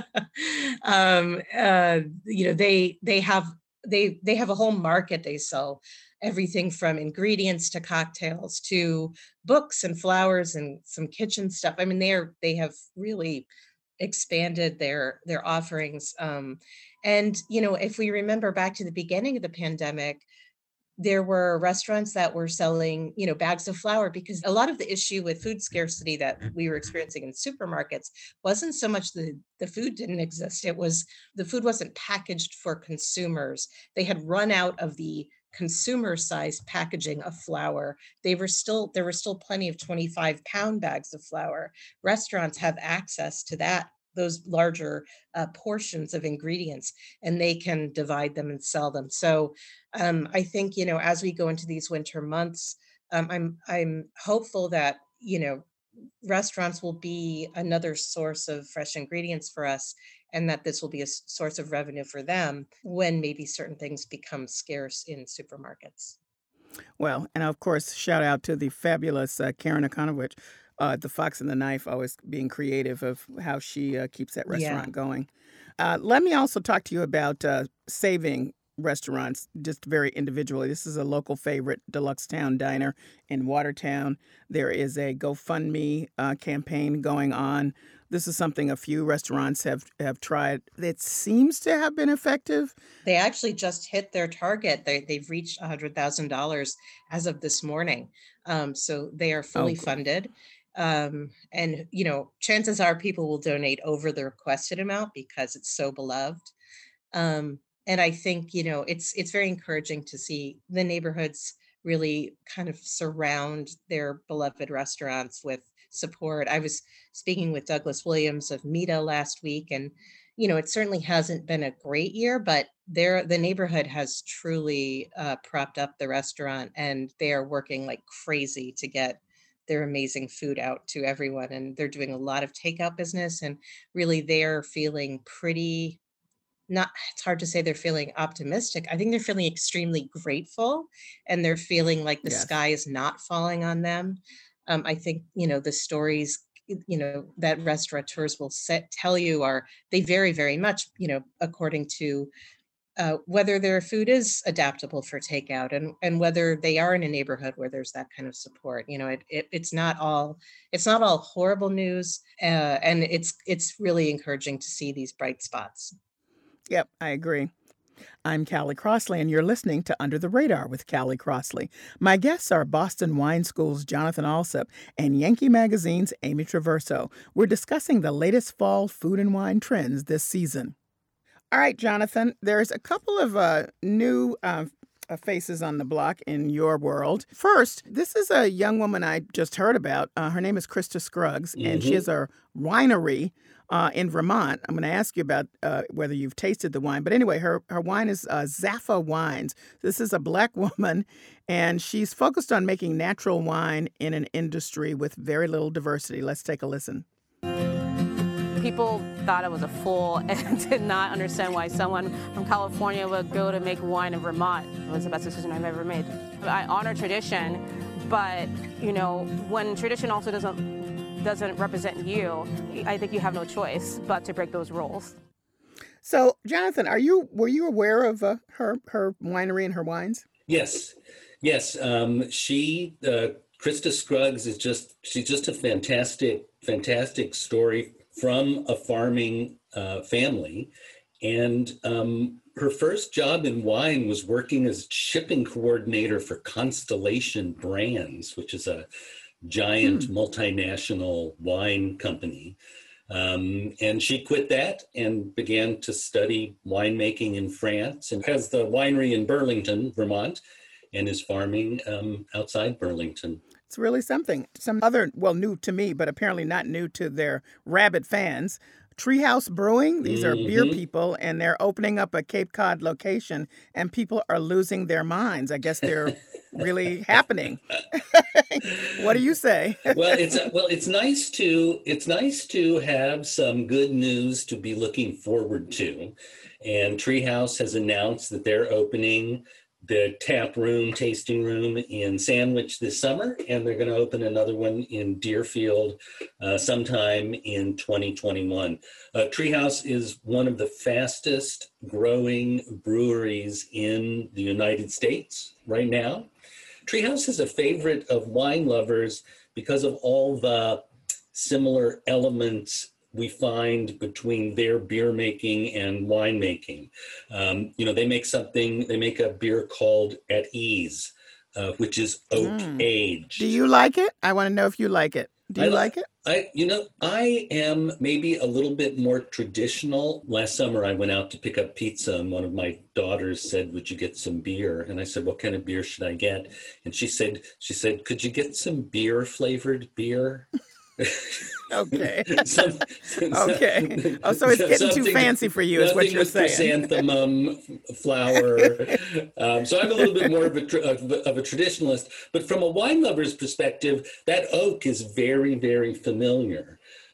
um, uh, you know, they they have they they have a whole market. They sell everything from ingredients to cocktails to books and flowers and some kitchen stuff. I mean, they're they have really expanded their their offerings, um, and you know, if we remember back to the beginning of the pandemic, there were restaurants that were selling, you know, bags of flour, because a lot of the issue with food scarcity that we were experiencing in supermarkets wasn't so much the the food didn't exist, it was the food wasn't packaged for consumers. They had run out of the consumer sized packaging of flour. They were still there were still plenty of twenty-five pound bags of flour. Restaurants have access to that those larger uh, portions of ingredients, and they can divide them and sell them. So um, I think, you know, as we go into these winter months, um, I'm I'm hopeful that, you know, restaurants will be another source of fresh ingredients for us, and that this will be a source of revenue for them when maybe certain things become scarce in supermarkets. Well, and of course, shout out to the fabulous uh, Karen Okonovich, uh, the Fox and the Knife, always being creative of how she uh, keeps that restaurant yeah. going. Uh, let me also talk to you about uh, saving restaurants just very individually. This is a local favorite, Deluxe Town Diner in Watertown. There is a GoFundMe uh, campaign going on. This is something a few restaurants have, have tried. It seems to have been effective. They actually just hit their target. They, they've reached one hundred thousand dollars as of this morning. Um, so they are fully oh, cool. funded. Um, and, you know, chances are people will donate over the requested amount because it's so beloved. Um, and I think, you know, it's it's very encouraging to see the neighborhoods really kind of surround their beloved restaurants with support. I was speaking with Douglas Williams of Mita last week, and, you know, it certainly hasn't been a great year, but there the neighborhood has truly uh, propped up the restaurant, and they are working like crazy to get their amazing food out to everyone. And they're doing a lot of takeout business, and really they're feeling pretty, not, it's hard to say they're feeling optimistic. I think they're feeling extremely grateful, and they're feeling like the yes. sky is not falling on them. Um, I think, you know, the stories, you know, that restaurateurs will set, tell you are, they vary very much, you know, according to uh, whether their food is adaptable for takeout, and, and whether they are in a neighborhood where there's that kind of support. You know, it, it it's not all, it's not all horrible news. Uh, and it's, it's really encouraging to see these bright spots. Yep, I agree. I'm Callie Crossley, and you're listening to Under the Radar with Callie Crossley. My guests are Boston Wine School's Jonathan Alsop and Yankee Magazine's Amy Traverso. We're discussing the latest fall food and wine trends this season. All right, Jonathan, there's a couple of uh, new uh, faces on the block in your world. First, this is a young woman I just heard about. Uh, her name is Krista Scruggs, mm-hmm. and she has a winery Uh, in Vermont. I'm going to ask you about uh, whether you've tasted the wine. But anyway, her, her wine is uh, Zaffa Wines. This is a Black woman, and she's focused on making natural wine in an industry with very little diversity. Let's take a listen. People thought I was a fool and did not understand why someone from California would go to make wine in Vermont. It was the best decision I've ever made. I honor tradition, but, you know, when tradition also doesn't doesn't represent you, I think you have no choice but to break those rules. So, Jonathan, are you were you aware of uh, her her winery and her wines? Yes, yes. Um, she, uh, Krista Scruggs, is just she's just a fantastic, fantastic story from a farming uh, family, and um, her first job in wine was working as shipping coordinator for Constellation Brands, which is a giant hmm. multinational wine company. Um, and she quit that and began to study winemaking in France, and has the winery in Burlington, Vermont, and is farming um, outside Burlington. It's really something. Some other, well, new to me, but apparently not new to their rabid fans. Treehouse Brewing, these are mm-hmm. beer people, and they're opening up a Cape Cod location, and people are losing their minds. I guess they're really happening. What do you say? Well, it's well, it's nice to it's nice to have some good news to be looking forward to. And Treehouse has announced that they're opening the tap room, tasting room in Sandwich this summer, and they're going to open another one in Deerfield uh, sometime in twenty twenty-one. Uh, Treehouse is one of the fastest growing breweries in the United States right now. Treehouse is a favorite of wine lovers because of all the similar elements we find between their beer making and wine making. Um, you know, they make something, they make a beer called At Ease, uh, which is oak mm. aged. Do you like it? I want to know if you like it. Do you I, like it? I, you know, I am maybe a little bit more traditional. Last summer, I went out to pick up pizza, and one of my daughters said, "Would you get some beer?" And I said, "What kind of beer should I get?" And she said, "She said, could you get some beer flavored beer?" Okay. Some, okay. Oh, so it's getting too fancy for you, is what you're saying. Chrysanthemum flower. Um, so I'm a little bit more of a, tr- of a of a traditionalist, but from a wine lover's perspective, that oak is very, very familiar.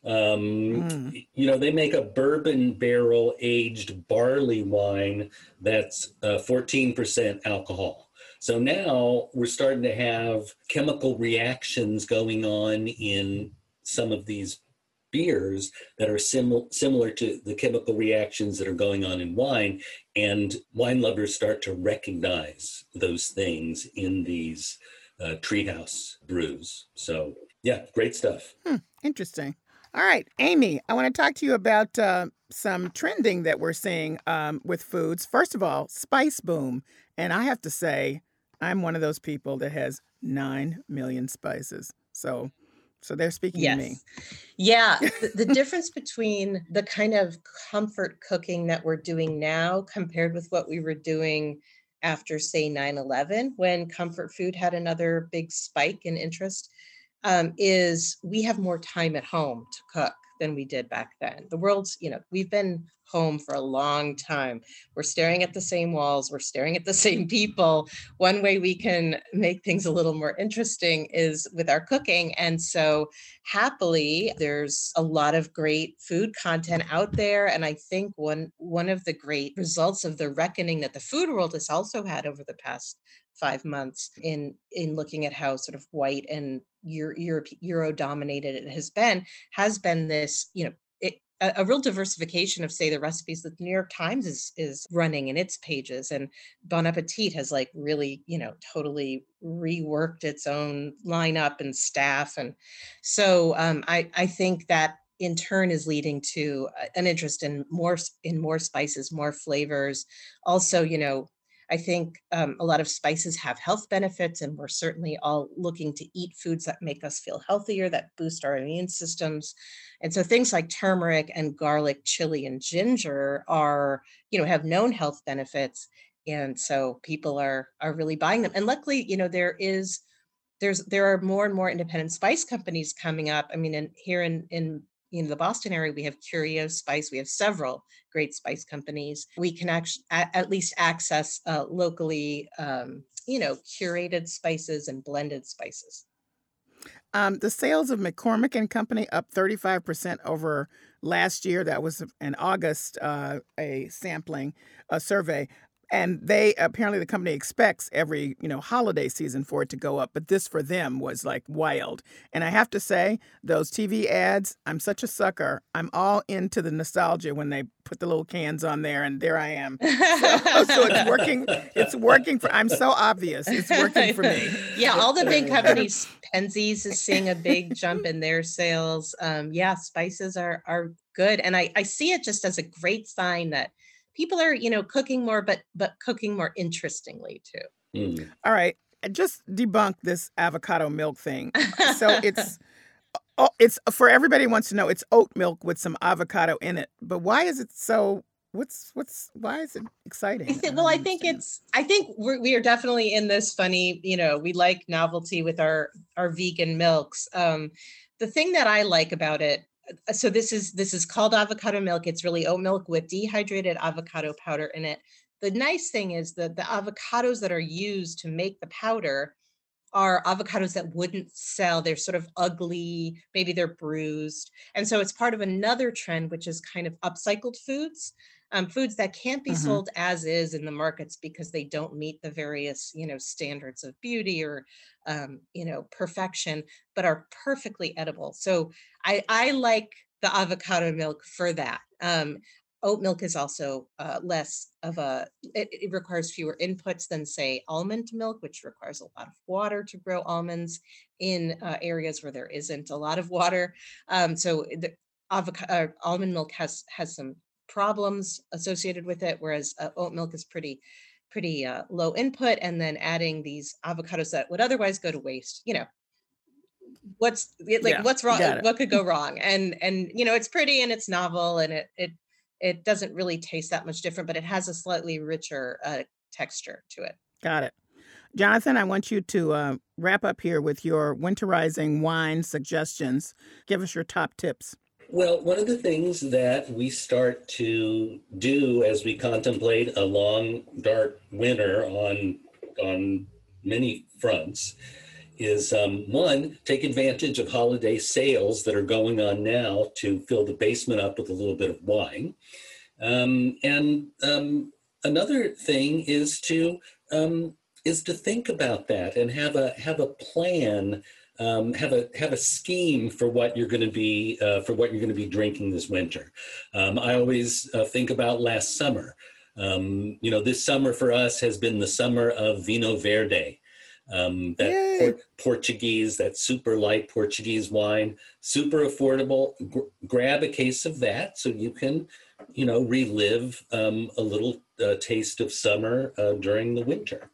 Um, mm. You know, they make a bourbon barrel aged barley wine that's uh, fourteen percent alcohol. So now we're starting to have chemical reactions going on in some of these beers that are sim- similar to the chemical reactions that are going on in wine. And wine lovers start to recognize those things in these uh, treehouse brews. So yeah, great stuff. Hmm, interesting. All right, Amy, I want to talk to you about uh, some trending that we're seeing um, with foods. First of all, spice boom. And I have to say, I'm one of those people that has nine million spices. So so they're speaking yes. to me. Yeah. the, the difference between the kind of comfort cooking that we're doing now compared with what we were doing after, say, nine eleven, when comfort food had another big spike in interest, um, is we have more time at home to cook than we did back then. The world's, you know, we've been home for a long time. We're staring at the same walls. We're staring at the same people. One way we can make things a little more interesting is with our cooking. And so happily, there's a lot of great food content out there. And I think one, one of the great results of the reckoning that the food world has also had over the past five months in, in looking at how sort of white and Euro, Euro, Euro dominated it has been, has been this, you know, it, a, a real diversification of, say, the recipes that the New York Times is is running in its pages, and Bon Appetit has like really, you know, totally reworked its own lineup and staff, and so um, I I think that in turn is leading to an interest in more in more spices, more flavors. Also, you know, I think um, a lot of spices have health benefits, and we're certainly all looking to eat foods that make us feel healthier, that boost our immune systems. And so things like turmeric and garlic, chili, and ginger are, you know, have known health benefits. And so people are are really buying them. And luckily, you know, there is, there's, there are more and more independent spice companies coming up. I mean, in, here in, in, in the Boston area, we have Curio Spice. We have several great spice companies. We can actually at, at least access uh, locally, um, you know, curated spices and blended spices. Um, the sales of McCormick and Company up thirty-five percent over last year. That was in August, uh, a sampling, a survey. And they apparently the company expects every, you know, holiday season for it to go up. But this for them was like wild. And I have to say, those T V ads, I'm such a sucker. I'm all into the nostalgia when they put the little cans on there, and there I am. So, so it's working. It's working for, I'm so obvious. It's working for me. Yeah, all the big companies, Penzies is seeing a big jump in their sales. Um, yeah, spices are are good. And I, I see it just as a great sign that people are, you know, cooking more, but but cooking more interestingly too. Mm. All right, just debunk this avocado milk thing. So it's, oh, it's for everybody who wants to know. It's oat milk with some avocado in it. But why is it so? What's what's why is it exciting? I think, well, I think it's. I think we're, we are definitely in this funny. You know, we like novelty with our our vegan milks. Um, the thing that I like about it. So this is this is called avocado milk. It's really oat milk with dehydrated avocado powder in it. The nice thing is that the avocados that are used to make the powder are avocados that wouldn't sell. They're sort of ugly, maybe they're bruised. And so it's part of another trend, which is kind of upcycled foods, um, foods that can't be mm-hmm. sold as is in the markets because they don't meet the various, you know, standards of beauty or, um, you know, perfection, but are perfectly edible. So I, I like the avocado milk for that. Um, oat milk is also uh, less of a, it, it requires fewer inputs than, say, almond milk, which requires a lot of water to grow almonds in uh, areas where there isn't a lot of water. Um, so the avocado, uh, almond milk has has some problems associated with it, whereas uh, oat milk is pretty pretty uh, low input. And then adding these avocados that would otherwise go to waste, you know, what's like yeah, what's wrong, what could go wrong? And and you know, it's pretty and it's novel, and it it it doesn't really taste that much different, but it has a slightly richer uh, texture to it. Got it. Jonathan, I want you to uh, wrap up here with your winterizing wine suggestions. Give us your top tips. Well, one of the things that we start to do as we contemplate a long, dark winter on on many fronts is, um, one, take advantage of holiday sales that are going on now to fill the basement up with a little bit of wine. Um, and um, another thing is to um, is to think about that and have a have a plan. Um, have a have a scheme for what you're going to be uh, for what you're going to be drinking this winter. Um, I always uh, think about last summer. Um, you know, this summer for us has been the summer of Vinho Verde, um, that por- Portuguese, that super light Portuguese wine, super affordable. G- grab a case of that so you can, you know, relive um, a little uh, taste of summer uh, during the winter.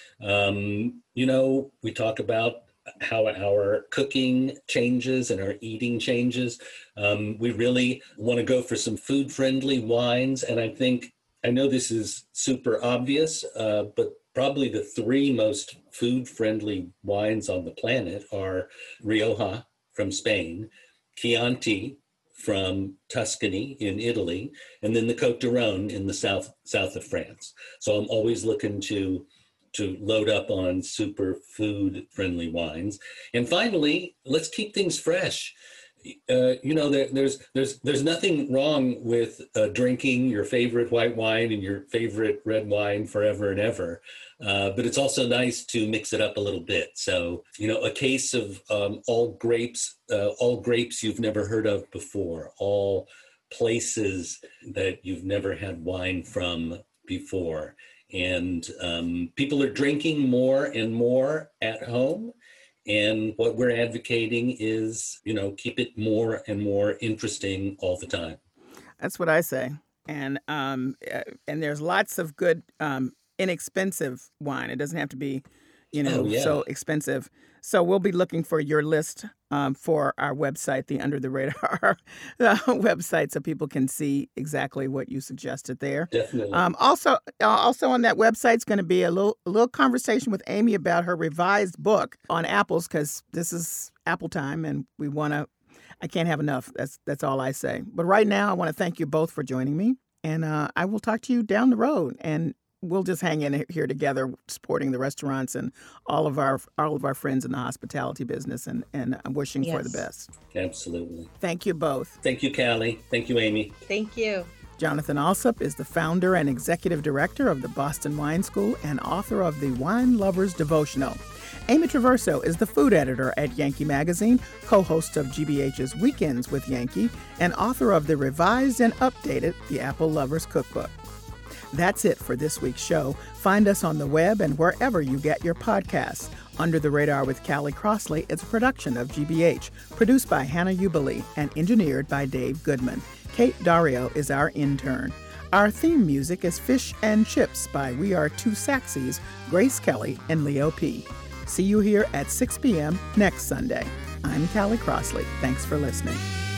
Um, you know, we talk about how our cooking changes and our eating changes. Um, we really want to go for some food-friendly wines. And I think, I know this is super obvious, uh, but probably the three most food-friendly wines on the planet are Rioja from Spain, Chianti from Tuscany in Italy, and then the Côte d'Aron in the south south of France. So I'm always looking to to load up on super food-friendly wines. And finally, let's keep things fresh. Uh, you know, there, there's there's there's nothing wrong with uh, drinking your favorite white wine and your favorite red wine forever and ever, uh, but it's also nice to mix it up a little bit. So, you know, a case of um, all grapes, uh, all grapes you've never heard of before, all places that you've never had wine from before. And um, people are drinking more and more at home. And what we're advocating is, you know, keep it more and more interesting all the time. That's what I say. And um, and there's lots of good, um, inexpensive wine. It doesn't have to be, you know, Oh, yeah. so expensive. So we'll be looking for your list um, for our website, the Under the Radar uh, website, so people can see exactly what you suggested there. Definitely. Um, also, uh, also on that website is going to be a little, a little conversation with Amy about her revised book on apples, because this is apple time, and we want to. I can't have enough. That's that's all I say. But right now, I want to thank you both for joining me, and uh, I will talk to you down the road, and we'll just hang in here together, supporting the restaurants and all of our all of our friends in the hospitality business, and, and I'm wishing Yes. for the best. Absolutely. Thank you both. Thank you, Callie. Thank you, Amy. Thank you. Jonathan Alsop is the founder and executive director of the Boston Wine School and author of the Wine Lover's Devotional. Amy Traverso is the food editor at Yankee Magazine, co-host of G B H's Weekends with Yankee, and author of the revised and updated The Apple Lover's Cookbook. That's it for this week's show. Find us on the web and wherever you get your podcasts. Under the Radar with Callie Crossley is a production of G B H, produced by Hannah Ubeli and engineered by Dave Goodman. Kate Dario is our intern. Our theme music is Fish and Chips by We Are Two Saxies, Grace Kelly and Leo P. See you here at six p.m. next Sunday. I'm Callie Crossley. Thanks for listening.